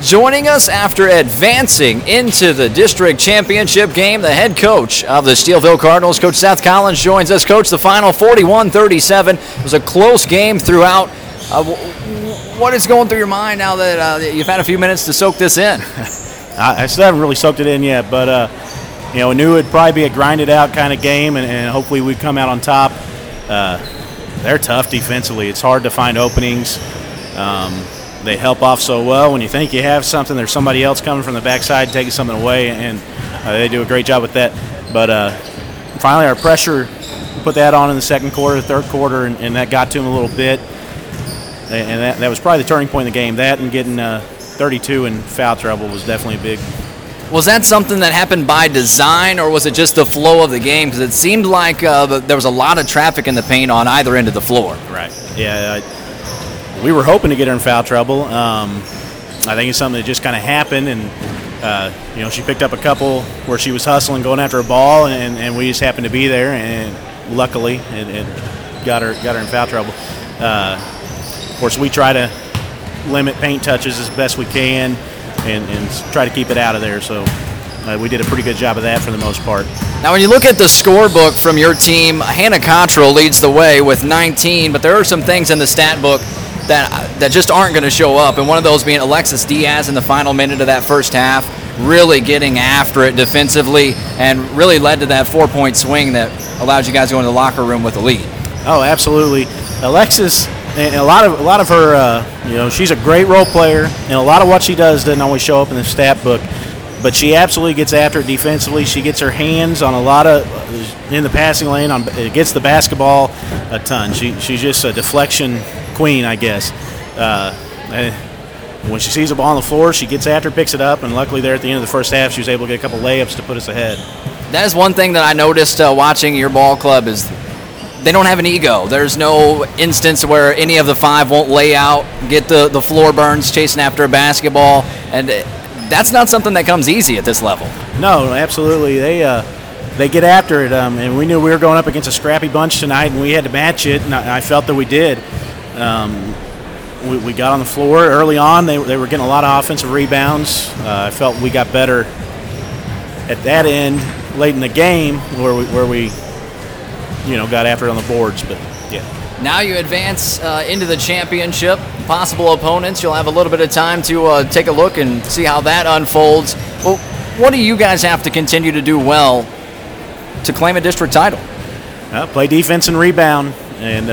Joining us after advancing into the district championship game, the head coach of the Steelville Cardinals, Coach Seth Collins, joins us. Coach, the final 41-37. It was a close game throughout. What is going through your mind now that you've had a few minutes to soak this in? I still haven't really soaked it in yet, but we knew it'd probably be a grinded-out kind of game, and hopefully we'd come out on top. They're tough defensively. It's hard to find openings. They help off so well. When you think you have something, there's somebody else coming from the backside taking something away, and they do a great job with that. But finally our pressure, put that on in the second quarter, third quarter, and that got to them a little bit. And that was probably the turning point in the game. That and getting 32 in foul trouble was definitely big. Was that something that happened by design, or was it just the flow of the game? Because it seemed like there was a lot of traffic in the paint on either end of the floor. Right. Yeah. We were hoping to get her in foul trouble. I think it's something that just kind of happened, and she picked up a couple where she was hustling, going after a ball, and we just happened to be there, and luckily it got her in foul trouble. Of course, we try to limit paint touches as best we can, and try to keep it out of there. So we did a pretty good job of that for the most part. Now, when you look at the scorebook from your team, Hannah Cottrell leads the way with 19, but there are some things in the stat book that just aren't going to show up, and one of those being Alexis Diaz in the final minute of that first half, really getting after it defensively, and really led to that 4-point swing that allowed you guys to go into the locker room with a lead. Oh, absolutely. Alexis, and a lot of her, she's a great role player, and a lot of what she does doesn't always show up in the stat book, but she absolutely gets after it defensively. She gets her hands on a lot of in the passing lane, gets the basketball a ton. She's just a deflection queen, I guess. When she sees a ball on the floor, she gets after, picks it up, and luckily there at the end of the first half, she was able to get a couple layups to put us ahead. That is one thing that I noticed watching your ball club is they don't have an ego. There's no instance where any of the five won't lay out, get the floor burns chasing after a basketball, and that's not something that comes easy at this level. No, absolutely. They get after it, and we knew we were going up against a scrappy bunch tonight, and we had to match it, and I felt that we did. We got on the floor early on. They were getting a lot of offensive rebounds. I felt we got better at that end late in the game where we got after it on the boards. But yeah. Now you advance into the championship. Possible opponents. You'll have a little bit of time to take a look and see how that unfolds. Well, what do you guys have to continue to do well to claim a district title? Play defense and rebound, and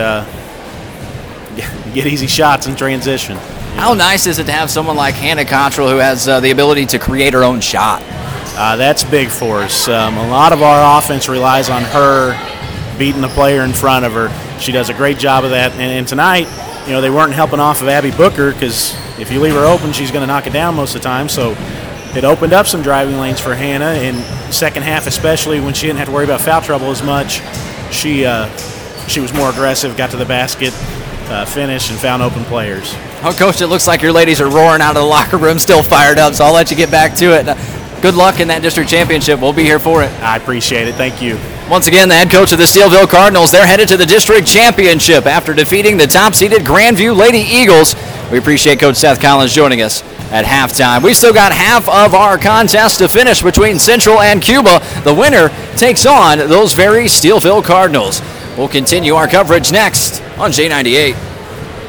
get easy shots in transition. How nice is it to have someone like Hannah Cottrell who has the ability to create her own shot? That's big for us. A lot of our offense relies on her beating the player in front of her. She does a great job of that. And tonight, they weren't helping off of Abby Booker, because if you leave her open, she's going to knock it down most of the time. So it opened up some driving lanes for Hannah. In the second half, especially when she didn't have to worry about foul trouble as much, she was more aggressive, got to the basket, finished, and found open players. Oh, Coach, it looks like your ladies are roaring out of the locker room, still fired up, so I'll let you get back to it. Good luck in that district championship. We'll be here for it. I appreciate it. Thank you. Once again, the head coach of the Steelville Cardinals, they're headed to the district championship after defeating the top-seeded Grandview Lady Eagles. We appreciate Coach Seth Collins joining us at halftime. We still got half of our contest to finish between Central and Cuba. The winner takes on those very Steelville Cardinals. We'll continue our coverage next on J98.